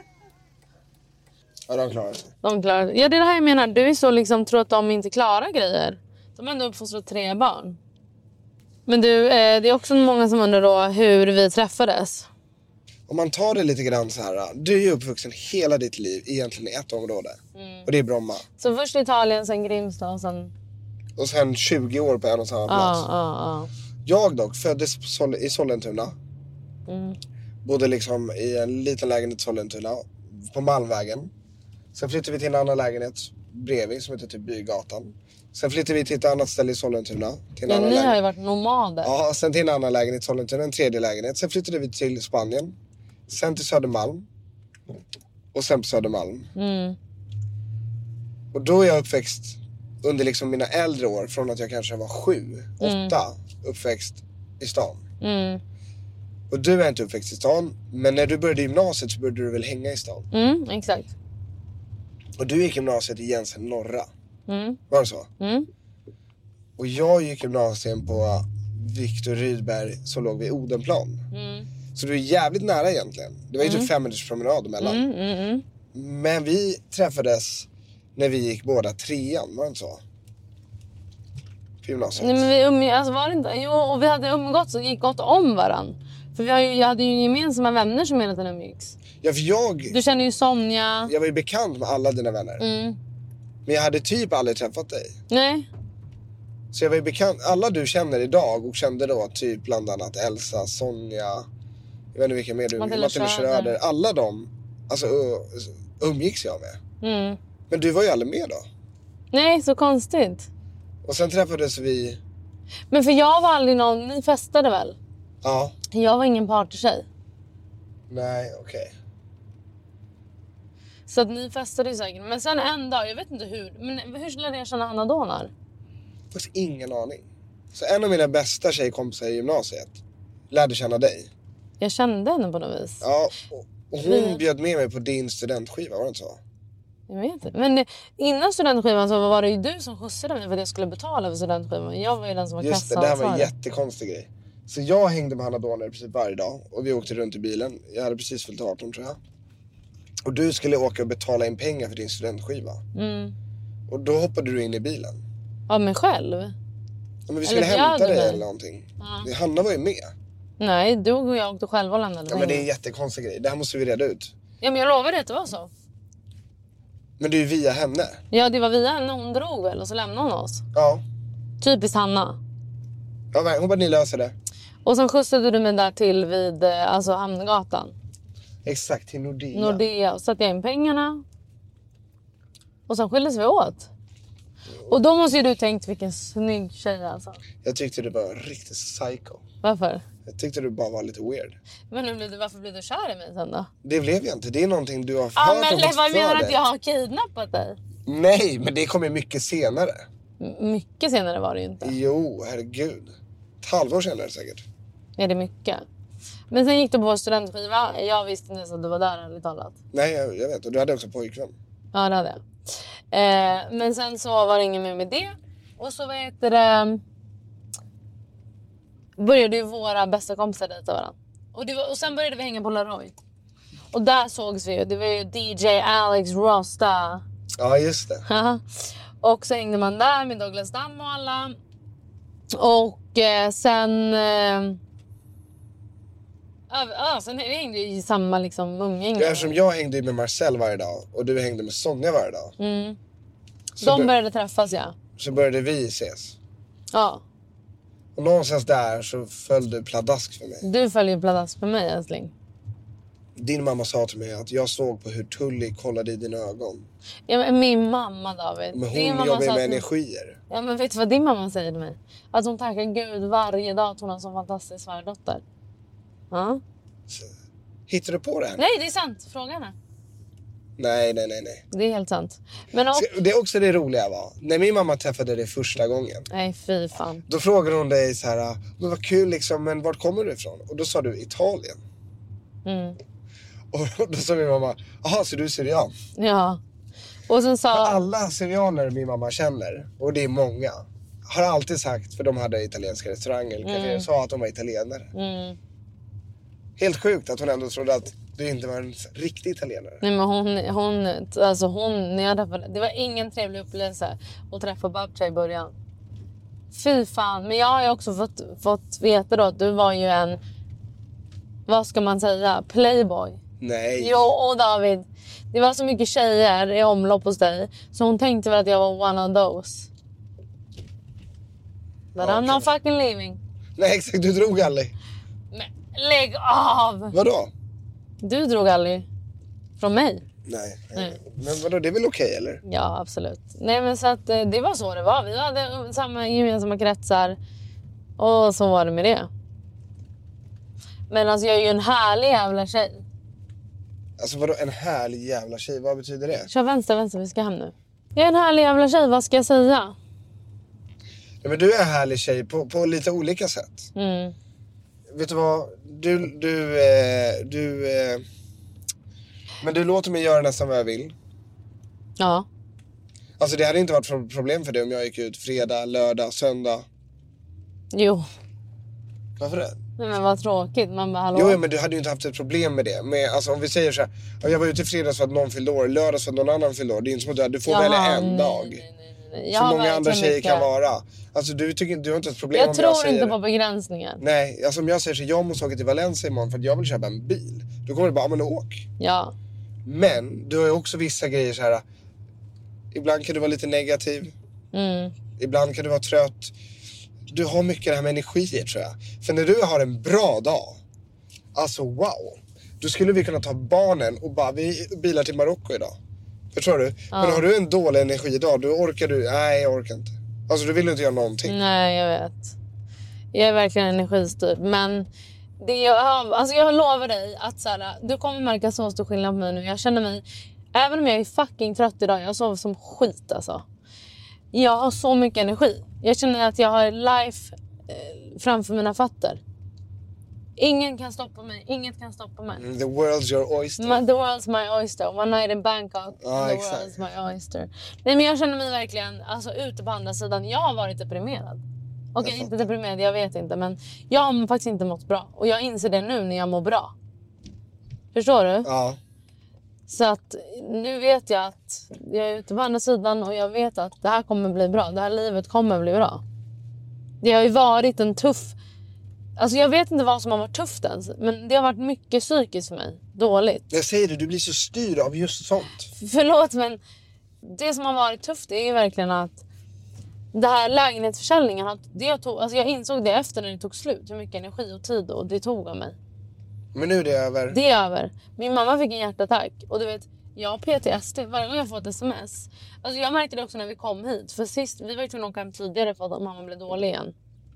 Ja, de klarar sig. De klarar sig. Ja, det är det här jag menar. Du är så liksom, tror att de inte klarar grejer. De har ändå uppfostrat tre barn. Men du, eh, det är också många som undrar då hur vi träffades. Om man tar det lite grann så här. Du är ju uppvuxen hela ditt liv egentligen i ett område. Mm. Och det är Bromma. Så först Italien, sen Grimsta och sen... Och sen tjugo år på en och samma plats. Ja, ja, ja. Jag dock föddes på Sol- i Sollentuna. Mm. Bodde liksom i en liten lägenhet i Sollentuna. På Malmvägen. Sen flyttade vi till en annan lägenhet bredvid som heter typ Bygatan. Sen flyttade vi till ett annat ställe i Sollentuna. Till en ja, annan ni lägen- har ju varit nomader. Ja, sen till en annan lägenhet i Sollentuna, en tredje lägenhet. Sen flyttade vi till Spanien. Sen till Södermalm. Och sen på Södermalm. Mm. Och då är jag uppväxt under liksom mina äldre år. Från att jag kanske var sju, Mm. åtta. Uppväxt i stan. Mm. Och du är inte uppväxt i stan. Men när du började gymnasiet så började du väl hänga i stan. Mm, exakt. Och du gick gymnasiet i Jensen norra. Mm. Var det så? Mm. Och jag gick gymnasien på Viktor Rydberg som låg vid Odenplan. Mm. Så du är jävligt nära egentligen. Det var ju Mm. typ fem minuters promenad emellan. Mm, mm, mm. Men vi träffades när vi gick båda trean, var det inte så? På gymnasiet. Nej, men vi umg... alltså, var det inte? Jo, och vi hade umgåtts och gick gott om varann. För vi har ju, jag hade ju gemensamma vänner som hela tiden umgicks. Ja, för jag... Du känner ju Sonja. Jag var ju bekant med alla dina vänner. Mm. Men jag hade typ aldrig träffat dig. Nej. Så jag var ju bekant... Alla du känner idag och kände då typ bland annat Elsa, Sonja... Jag vet inte vilka mer du... Matilda Schröder. Alla de... Alltså uh, umgicks jag med. Mm. Men du var ju aldrig med då. Nej, så konstigt. Och sen träffades vi... Men för jag var aldrig någon... Ni festade väl? Ja. Jag var ingen partytjej. Nej, okej. Okay. Så att ni festade ju säkert. Men sen en dag, jag vet inte hur. Men hur skulle jag känna Anna Donar? Faktiskt ingen aning. Så en av mina bästa tjejkompisar i gymnasiet lärde känna dig. Jag kände henne på något vis. Ja, och, och hon Vi... bjöd med mig på din studentskiva, var det inte så? Jag vet inte. Men innan studentskivan så var det ju du som skjutsade mig för att jag skulle betala för studentskivan. Jag var ju den som var Just det, det här var en jättekonstig grej. Så jag hängde med Hanna Donar precis varje dag. Och vi åkte runt i bilen. Jag hade precis fyllt arton tror jag. Och du skulle åka och betala in pengar för din studentskiva. Mm. Och då hoppade du in i bilen. Av mig själv? Ja, men vi skulle eller hämta dig mig. eller någonting. Ja. Hanna var ju med. Nej, du och jag åkte själva och lämnade Ja, men det är en jättekonstig grej. Det här måste vi reda ut. Ja, men jag lovar det att det var så. Men det är ju via henne. Ja, det var via henne. Hon drog väl och så lämnade hon oss. Ja. Typiskt Hanna. Ja, hon bara, ni löser det. Och sen skjutsade du mig där till vid alltså Hamngatan. Exakt, till Nordea. Nordea. Och satte jag in pengarna. Och sen skildes vi åt. Och då måste ju du tänkt vilken snygg tjej alltså. Jag tyckte du var riktigt psycho. Varför? Jag tyckte du bara var lite weird. Men nu blev du, varför blev du kär i mig sen då? Det blev jag inte. Det är någonting du har Ja, hört men och vad menar du för att jag har kidnappat dig? Nej, men det kommer mycket senare. M- mycket senare var det ju inte. Jo, herregud. Ett halvår senare säkert. Ja, det är mycket. Men sen gick du på studentskiva. Jag visste inte ens att du var där, ärligt talat. Nej, jag, jag vet. Och du hade också pojkvän. Ja, det hade jag. Eh, men sen så var det ingen mer med det. Och så vad heter det... Började ju våra bästa kompisar dejta varandra. Och, det var, och sen började vi hänga på Laroy. Och där sågs vi ju. Det var ju D J Alex Rosta. Ja, just det. Och så hängde man där med Douglas Damm och alla. Och eh, sen... Eh, ja, sen vi hängde ju i samma liksom umgänge. Ja, eftersom jag hängde med Marcel varje dag och du hängde med Sonja varje dag. Mm. Så De bör- började träffas, ja. Så började vi ses. Ja. Och någonstans där så föll du pladask för mig. Du följer pladask för mig, älskling. Din mamma sa till mig att jag såg på hur Tully kollade i dina ögon. Ja, men min mamma, David. Men Din hon mamma jobbar ju sa med att- energier. Ja, men vet du vad din mamma säger till mig? Att hon tackar Gud varje dag att hon har en sån fantastisk svärdotter. Ja. Hittar du på det här? Nej, det är sant. Fråga henne. Nej, nej, nej, nej. Det är helt sant. Men och... Ska- Det är också det roliga va. När min mamma träffade dig första gången. Nej, fy fan. Då frågade hon dig så här, men vad kul liksom, men vart kommer du ifrån? Och då sa du Italien. Mm. Och då sa min mamma, jaha, så du är syrian? Ja. Och sen sa... För alla syrianer min mamma känner, och det är många, har alltid sagt, för de hade italienska restauranger eller kaféer, Mm. sa att de var italienare. Mm. Helt sjukt att hon ändå trodde att Du inte var en riktig italienare. Nej, men hon, hon, alltså hon, när jag träffade, det var ingen trevlig upplevelse att träffa Babcha i början. Fy fan, men jag har ju också fått, fått veta då att du var ju en, vad ska man säga, playboy. Nej. Jo, och David, det var så mycket tjejer i omlopp hos dig, så hon tänkte väl att jag var one of those. But Ja, I'm not kanske. fucking leaving. Nej, exakt, du drog aldrig. Men lägg av! Vadå? Du drog aldrig från mig. Nej. Nej. Men vadå, det är väl okej, eller? Ja, absolut. Nej, men så att eh, det var så det var. Vi hade samma gemensamma kretsar. Och så var det med det. Men alltså jag är ju en härlig jävla tjej. Alltså vadå, en härlig jävla tjej, vad betyder det? Kör vänster, vänster, vi ska hem nu. Jag är en härlig jävla tjej, vad ska jag säga? Ja, men du är en härlig tjej på, på lite olika sätt. Mm. Vet du vad? Du, du, eh, du... Eh, men du låter mig göra nästan vad jag vill. Ja. Alltså det hade inte varit ett problem för dig om jag gick ut fredag, lördag, söndag. Jo. Varför det? Nej, men vad tråkigt. Man bara, hallå. Jo, men du hade ju inte haft ett problem med det. Men alltså om vi säger så här, jag var ute i fredags för att någon fyllde år, lördags för att någon annan fyllde år. Det är inte som att du, du får Jaha, välja en nej, dag. nej, nej, nej. Som många verkligen andra tjejer mycket. kan vara. Alltså du tycker du har inte ett problem Jag om tror jag säger... inte på begränsningar. Nej, alltså om jag säger så, jag måste åka till Valencia imorgon för att jag vill köpa en bil. Då kommer det bara, men åk. Ja. Men du har ju också vissa grejer så här. Ibland kan du vara lite negativ. Mm. Ibland kan du vara trött. Du har mycket det här med energier, tror jag. För när du har en bra dag, alltså wow, då skulle vi kunna ta barnen och bara, vi bilar till Marocko idag. Förstår du? Ja. Men har du en dålig energidag, då orkar du, nej jag orkar inte. Alltså du vill inte göra någonting. Nej, jag vet. Jag är verkligen energistyrd. Men det jag, alltså jag lovar dig att så här, du kommer märka så stor skillnad på mig nu. Jag känner mig, även om jag är fucking trött idag, jag sover som skit alltså. Jag har så mycket energi. Jag känner att jag har life eh, framför mina fötter. Ingen kan stoppa mig. Inget kan stoppa mig. The world's your oyster. My, the world's my oyster. One night in Bangkok. Ja, the exakt. world's my oyster. Nej, men jag känner mig verkligen alltså, ute på andra sidan. Jag har varit deprimerad. Okej, okay, inte deprimerad, jag vet inte. Men jag har faktiskt inte mått bra. Och jag inser det nu när jag mår bra. Förstår du? Ja. Så att nu vet jag att jag är ute på andra sidan. Och jag vet att det här kommer bli bra. Det här livet kommer bli bra. Det har ju varit en tuff... Alltså jag vet inte vad som har varit tufft ens. Men det har varit mycket psykiskt för mig. Dåligt. Jag säger det, du blir så styrd av just sånt. Förlåt, men det som har varit tufft är ju verkligen att det här lägenhetsförsäljningen, att det tog, alltså jag insåg det efter när det tog slut. Hur mycket energi och tid och det tog av mig. Men nu är det över. Det är över. Min mamma fick en hjärtattack. Och du vet, jag har P T S D varje gång jag får ett sms. Alltså jag märkte det också när vi kom hit. För sist, vi var ju tvungna att åka hem tidigare för att mamma blev dålig igen.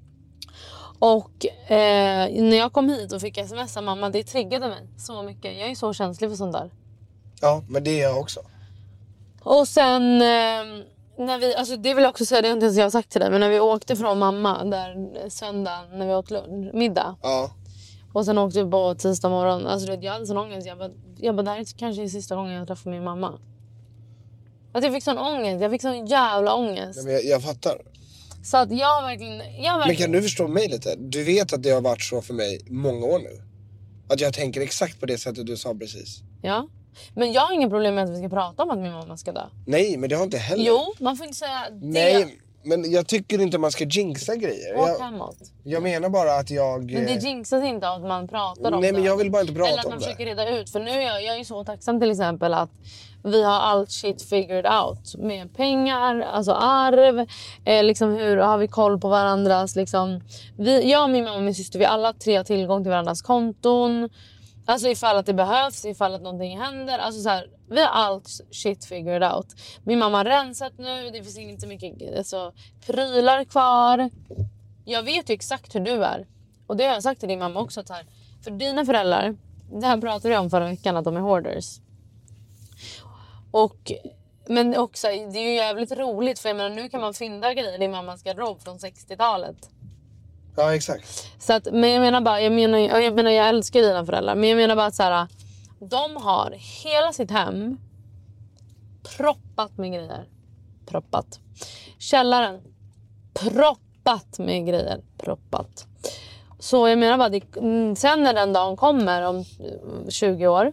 Och eh, när jag kom hit och fick sms av mamma, det triggade mig så mycket. Jag är så känslig för sånt där. Ja, men det är jag också. Och sen eh, när vi, alltså det vill jag också säga, det är inte ens jag har sagt till dig, men när vi åkte från mamma där söndag när vi åt lunch, middag. Ja. Och sen åkte vi på tisdag morgon. Alltså jag hade sån ångest. Jag bara, jag bara, det här är kanske sista gången jag träffar min mamma. Att jag fick sån ångest. Jag fick sån jävla ångest. Ja, men jag, jag fattar. Så att jag har verkligen, jag har verkligen... Men kan du förstå mig lite? Du vet att det har varit så för mig många år nu. Att jag tänker exakt på det sättet du sa precis. Ja. Men jag har ingen problem med att vi ska prata om att min mamma ska dö. Nej, men det har inte heller. Jo, man får inte säga det. Nej, men jag tycker inte man ska jinxa grejer. Åk Jag, hemåt. jag menar bara att jag... Men det jinxas inte av att man pratar om Nej, det. men jag vill bara inte prata Eller att man om det. försöker reda ut. För nu är jag, jag är så tacksam till exempel att vi har allt shit figured out. Med pengar, alltså arv. Eh, liksom hur har vi koll på varandras... Liksom, vi, jag, min mamma och min syster, vi alla tre har tillgång till varandras konton. Alltså ifall att det behövs, ifall att någonting händer. Alltså så här, vi har allt shit figured out. Min mamma har rensat nu. Det finns inte mycket alltså, prylar kvar. Jag vet ju exakt hur du är. Och det har jag sagt till din mamma också. Att här, för dina föräldrar, det här pratade jag om förra veckan, att de är hoarders. Och, men också, det är ju jävligt roligt. För jag menar, nu kan man finna grejer i din mammas garderob från sextiotalet. Ja, exakt. Så att, men jag menar bara, jag menar, jag menar jag älskar dina föräldrar. Men jag menar bara att så här, de har hela sitt hem proppat med grejer. Proppat. Källaren proppat med grejer. Proppat. Så jag menar bara, det, sen när den dagen kommer om tjugo år,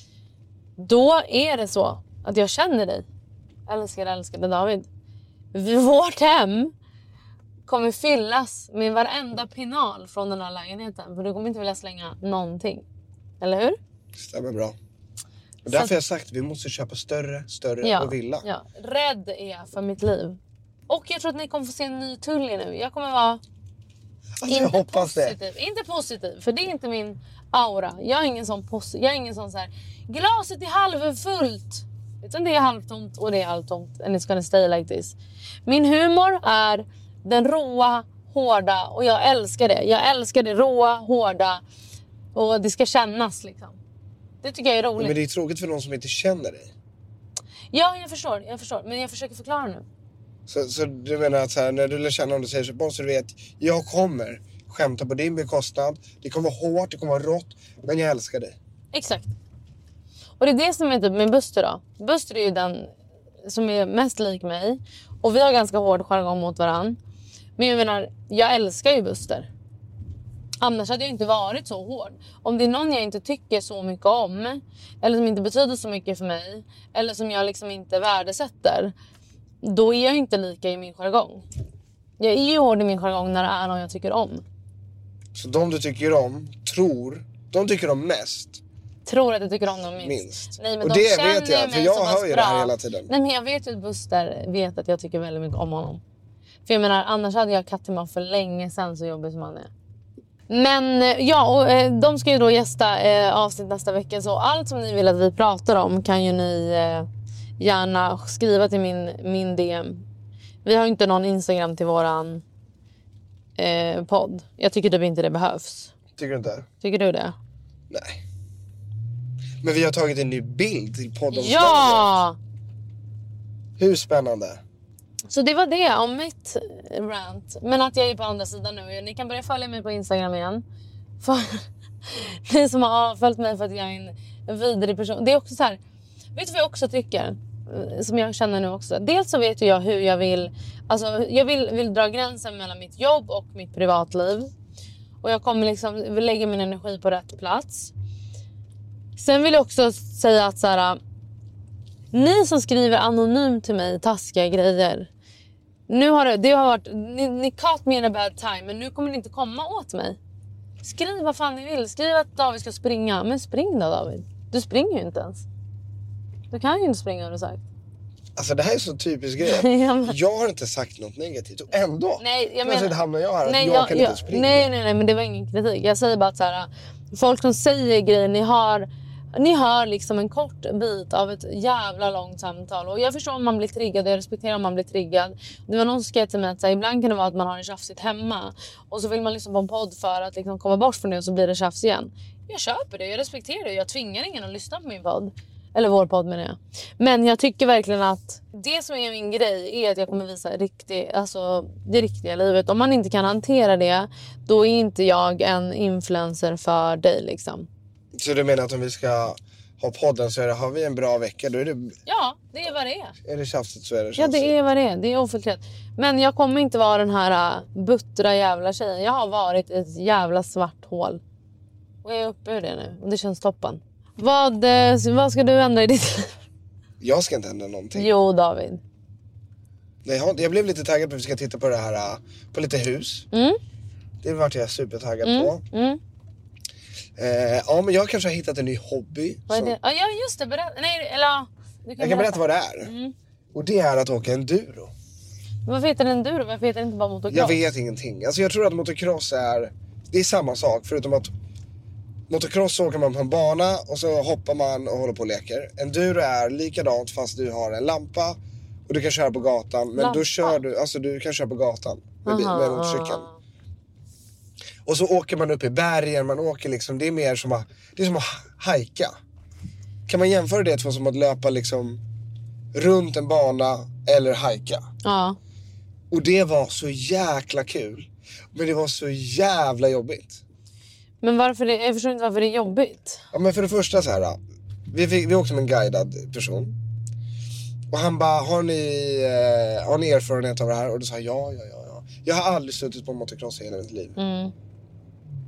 då är det så att jag känner dig. Älskar, älskade David. Vårt hem kommer fyllas med varenda pinal från den här lägenheten. För du kommer inte vilja slänga någonting. Eller hur? Stämmer bra. Och därför har jag sagt att vi måste köpa större, större ja, och villa. Ja. Rädd är jag för mitt liv. Och jag tror att ni kommer få se en ny Tully nu. Jag kommer vara alltså, jag hoppas positiv. det. Inte positiv, för det är inte min aura. Jag är ingen sån positiv. Jag är ingen sån så här, glaset är halvfullt. Utan det är halvtomt och det är halvtomt. And it's gonna stay like this. Min humor är den råa, hårda. Och jag älskar det. Jag älskar det råa, hårda. Och det ska kännas liksom. Det tycker jag är roligt. Men det är tråkigt för någon som inte känner dig. Ja, jag förstår. Jag förstår. Men jag försöker förklara nu. Så, så du menar att så här, när du lär känna om du säger så, bara så du vet, jag kommer skämta på din bekostnad. Det kommer vara hårt, det kommer vara rått. Men jag älskar dig. Exakt. Och det är det som är typ med Buster då. Buster är ju den som är mest lik mig. Och vi har ganska hård jargong mot varann. Men jag menar, jag älskar ju Buster. Annars hade jag inte varit så hård. Om det är någon jag inte tycker så mycket om. Eller som inte betyder så mycket för mig. Eller som jag liksom inte värdesätter. Då är jag inte lika i min jargong. Jag är ju hård i min jargong när det är någon jag tycker om. Så de du tycker om, tror, de tycker om mest. Tror att jag tycker om dem minst. minst. Nej, men och de det vet jag, för jag hör ju bra. det här hela tiden. Nej, men jag vet ju att Buster vet att jag tycker väldigt mycket om honom. För jag menar, annars hade jag kattat mig för länge sedan, så jobbig som han är. Men ja, och eh, de ska ju då gästa eh, avsnitt nästa vecka. Så allt som ni vill att vi pratar om kan ju ni eh, gärna skriva till min, min D M. Vi har ju inte någon Instagram till våran eh, podd. Jag tycker typ inte det behövs. Tycker du inte? Tycker du det? Nej. Men vi har tagit en ny bild till podden. Ja! Hur spännande? Så det var det om mitt rant. Men att jag är på andra sidan nu. Ni kan börja följa mig på Instagram igen. För ni som har följt mig för att jag är en vidrig person. Det är också så här. Vet du vad jag också tycker? Som jag känner nu också. Dels så vet jag hur jag vill. Alltså jag vill, vill dra gränsen mellan mitt jobb och mitt privatliv. Och jag kommer liksom lägga min energi på rätt plats. Sen vill jag också säga att så här. Ni som skriver anonymt till mig taskiga grejer. Nu har det, det har varit, ni, ni caught me in a bad time. Men nu kommer det inte komma åt mig. Skriv vad fan ni vill. Skriv att David ska springa. Men spring då, David. Du springer ju inte ens. Du kan ju inte springa, har du sagt. Alltså det här är så typiskt grej. Jag har inte sagt något negativt. Och ändå. Nej, jag menar, menar, hamnar jag här nej, att jag, jag kan jag, inte springa. Nej, nej, nej. Men det var ingen kritik. Jag säger bara att så här. Folk som säger grejer. Ni har... Ni hör liksom en kort bit av ett jävla långt samtal. Och jag förstår om man blir triggad. Jag respekterar om man blir triggad. Det var någon som skrev till mig att så här, ibland kan det vara att man har en tjafsigt hemma. Och så vill man lyssna på en podd för att liksom komma bort från det. Och så blir det tjafs igen. Jag köper det, jag respekterar det. Jag tvingar ingen att lyssna på min podd. Eller vår podd menar jag. Men jag tycker verkligen att det som är min grej är att jag kommer visa riktig, alltså det riktiga livet. Om man inte kan hantera det, då är inte jag en influencer för dig liksom. Så du menar att om vi ska ha podden så är det, har vi en bra vecka, då är det... Ja, det är vad det är. Är det tjafsigt så är det tjafsigt. Ja, det är vad det är. Det är ofiltrerat. Men jag kommer inte vara den här uh, buttra jävla tjejen. Jag har varit ett jävla svart hål. Och jag är uppe ur det nu. Och det känns toppen. Vad, eh, vad ska du ändra i ditt liv? Jag ska inte ändra någonting. Jo, David. Nej, jag, jag blev lite taggad på att vi ska titta på det här, uh, på lite hus. Mm. Det vart jag supertaggad Mm. på. Mm. Eh, ja, men jag kanske har hittat en ny hobby. Vad är som... det? Ja, just det. Berätta. Nej, eller... Du kan jag kan berätta vad det är. Mm. Och det är att åka enduro. Varför heter det enduro? Varför heter det inte bara motocross? Jag vet ingenting. Alltså jag tror att motocross är... Det är samma sak, förutom att motocross åker man på en bana och så hoppar man och håller på och leker. Enduro är likadant fast du har en lampa och du kan köra på gatan. Men Lampa? då kör du... Alltså du kan köra på gatan med, bil, med motorcykeln. Och så åker man upp i bergen, man åker liksom, det är mer som att, det är som att hajka. Kan man jämföra det två som att löpa liksom runt en bana eller hajka? Ja. Och det var så jäkla kul. Men det var så jävla jobbigt. Men varför det, jag förstår inte varför det är jobbigt. Ja, men för det första så här, vi, fick, vi åkte med en guidad person. Och han bara, har ni, eh, har ni erfarenhet av det här? Och då sa jag, ja, ja, ja, ja. Jag har aldrig suttit på motocross i hela mitt liv. Mm.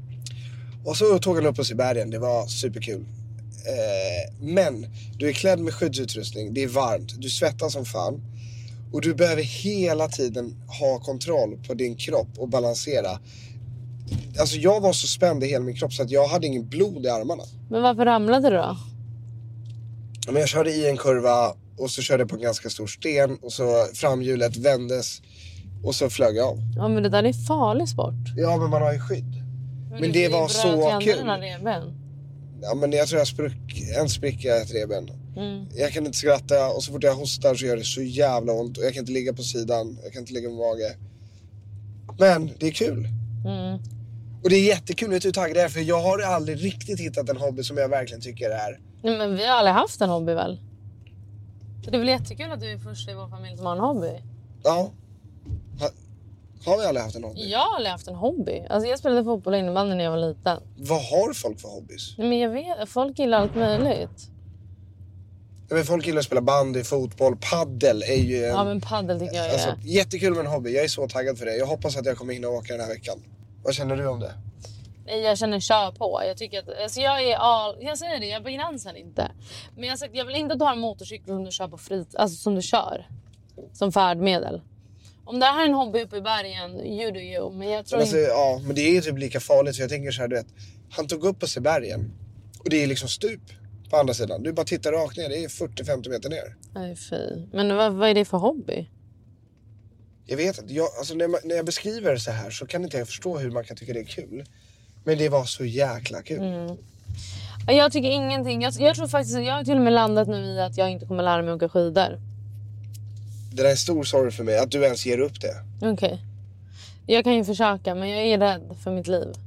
Och så tog han upp oss i bergen. Det var superkul. Eh, men du är klädd med skyddsutrustning. Det är varmt. Du svettas som fan. Och du behöver hela tiden ha kontroll på din kropp och balansera. Alltså jag var så spänd i hela min kropp så att jag hade ingen blod i armarna. Men varför ramlade du då? Men jag körde i en kurva och så körde jag på en ganska stor sten. Och så framhjulet vändes och så flög jag av. Ja, men det där är farlig sport. Ja, men man har ju skydd. Men, men det var så kul. Ja, men jag tror jag spruck en spricka i ett revben. Mm. Jag kan inte skratta och så fort jag hostar så gör det så jävla ont. Och jag kan inte ligga på sidan. Jag kan inte ligga med mage. Men det är kul. Mm. Och det är jättekul, vet du hur taggad jag är? För jag har aldrig riktigt hittat en hobby som jag verkligen tycker är. Nej, men vi har aldrig haft en hobby väl? Så det är väl jättekul att du är först i vår familj som har en hobby. Ja. Ha, har vi aldrig haft en hobby? Jag har aldrig haft en hobby. Alltså jag spelade fotboll och innebandy när jag var liten. Vad har folk för hobbys? Nej, men jag vet, folk gillar allt möjligt. Men folk gillar att spela bandy, fotboll, paddel är ju en... Ja, men paddel tycker jag är. Alltså, jättekul med en hobby. Jag är så taggad för det. Jag hoppas att jag kommer hinna åka den här veckan. Vad känner du om det? Nej, jag känner kör på. Jag tycker att alltså jag är all, jag säger det, jag begränsar inte. Men jag har sagt, jag vill inte att du har en motorcykel som du kör på frit, alltså som du kör som färdmedel. Om det här är en hobby uppe i bergen, you do you. Men jag tror men alltså, inte... ja, men det är ju typ lika farligt. För jag tänker så här, du vet, han tog upp oss i bergen och det är liksom stup på andra sidan. Du bara tittar rakt ner, det är fyrtio till femtio meter ner. Nej, fy. Men vad, vad är det för hobby? Jag vet inte, jag, alltså när, man, när jag beskriver det så här så kan inte jag förstå hur man kan tycka det är kul. Men det var så jäkla kul. Mm. Jag tycker ingenting, jag, jag tror faktiskt, jag har till och med landat nu i att jag inte kommer lära mig att åka skidor. Det där är stor sorg för mig, att du ens ger upp det. Okej. Okay. Jag kan ju försöka, men jag är rädd för mitt liv.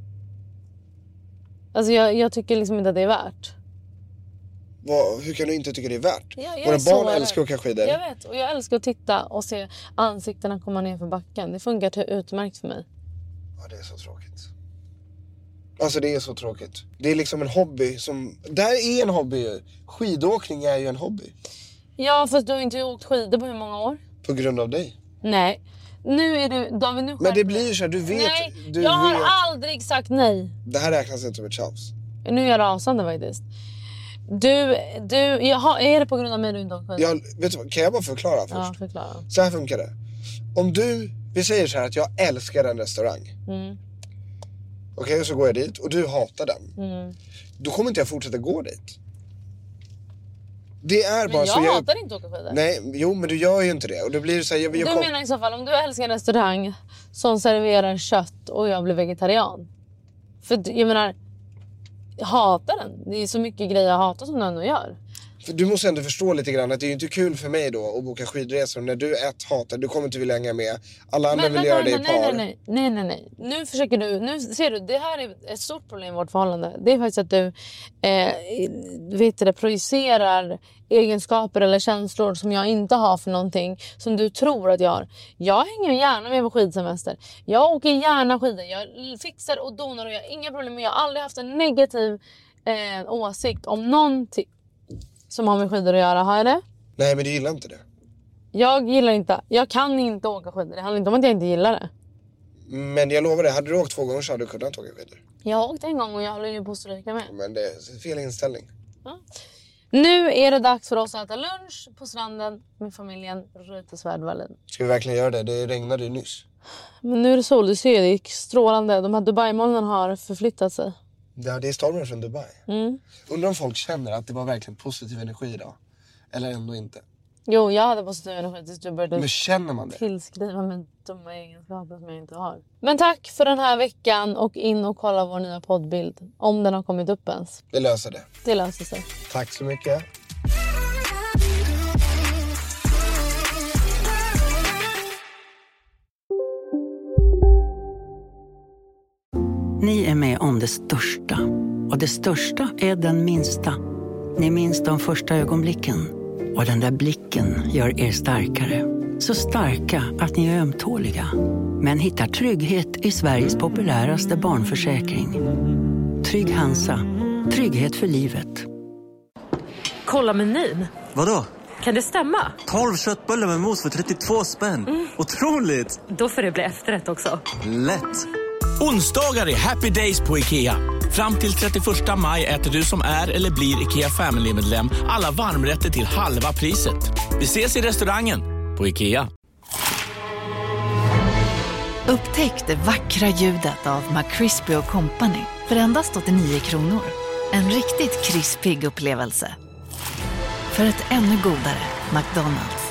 Alltså jag, jag tycker liksom inte att det är värt. Vad, hur kan du inte tycka det är värt? Ja, våra barn älskar att åka skidor. Jag vet, och jag älskar att titta och se ansiktena komma ner för backen. Det funkar till utmärkt för mig. Ja, det är så tråkigt. Alltså det är så tråkigt. Det är liksom en hobby som... Det här är en hobby. Skidåkning är ju en hobby. Ja, fast du har inte åkt skidor på hur många år? På grund av dig. Nej. Nu är du... David, nu men det blir ju så här, du vet... Nej, du jag har vet. aldrig sagt nej. Det här räknas inte som ett tjafs. Nu är jag rasande faktiskt. Du, du... Jaha, är det på grund av mig du inte åker skidor? Jag, vet du vad, kan jag bara förklara först? Ja, förklara. Så här funkar det. Om du... Vi säger så här att jag älskar en restaurang. Mm. Okej, okay, så går jag dit och du hatar den. Mm. Då kommer inte jag fortsätta gå dit. Det är men bara jag så jag hatar inte åka skidor. Nej, jo men du gör ju inte det. Och då blir det så här, jag, jag du kom... menar i så fall om du älskar en restaurang som serverar kött och jag blir vegetarian. För jag menar, hatar den. Det är så mycket grejer jag hatar som du ändå gör. För du måste ändå förstå lite grann att det är inte kul för mig då att boka skidresor när du ett hatar, du kommer inte vilja hänga med. Alla andra men, vill men, göra nej, det i par. Nej, nej, nej, nej, nej. Nu försöker du, nu ser du, det här är ett stort problem i vårt förhållande. Det är faktiskt att du, eh, vet du det, projicerar egenskaper eller känslor som jag inte har för någonting som du tror att jag har. Jag hänger gärna med på skidsemester. Jag åker gärna skidor. Jag fixar och donar och jag har inga problem. Jag har aldrig haft en negativ eh, åsikt om någonting som har med skidor att göra. Har jag det? Nej, men du gillar inte det. Jag gillar inte. Jag kan inte åka skidor. Det handlar inte om att jag inte gillar det. Men jag lovar det. Hade du åkt två gånger så hade du kunnat åka skidor. Jag har åkt en gång och jag håller ju på att stryka med. Men det är fel inställning. Ja. Nu är det dags för oss att äta lunch på stranden med familjen Rytesvärd Wallin. Ska vi verkligen göra det? Det regnade ju nyss. Men nu är det sol, du ser det är strålande. De här Dubai-molnen har förflyttat sig. Ja, det är stormen från Dubai. Mm. Undrar om folk känner att det var verkligen positiv energi idag. Eller ändå inte. Jo, jag hade positiv energi tills du började. Men känner man det? Tillskriva mig dumma egenskaper som jag inte har. Men tack för den här veckan och in och kolla vår nya poddbild. Om den har kommit upp ens. Det löser det. Det löser sig. Tack så mycket. Ni är med om det största. Och det största är den minsta. Ni minns de första ögonblicken. Och den där blicken gör er starkare. Så starka att ni är ömtåliga. Men hittar trygghet i Sveriges populäraste barnförsäkring. Trygg Hansa. Trygghet för livet. Kolla menyn. Vadå? Kan det stämma? tolv köttbullar med mos för trettiotvå spänn. Mm. Otroligt! Då får det bli efterrätt också. Lätt! Onsdagar är happy days på IKEA. Fram till trettioförsta maj äter du som är eller blir IKEA Family-medlem alla varmrätter till halva priset. Vi ses i restaurangen på IKEA. Upptäck det vackra ljudet av McCrispy och Company för endast åttionio kronor. En riktigt krispig upplevelse. För ett ännu godare McDonald's.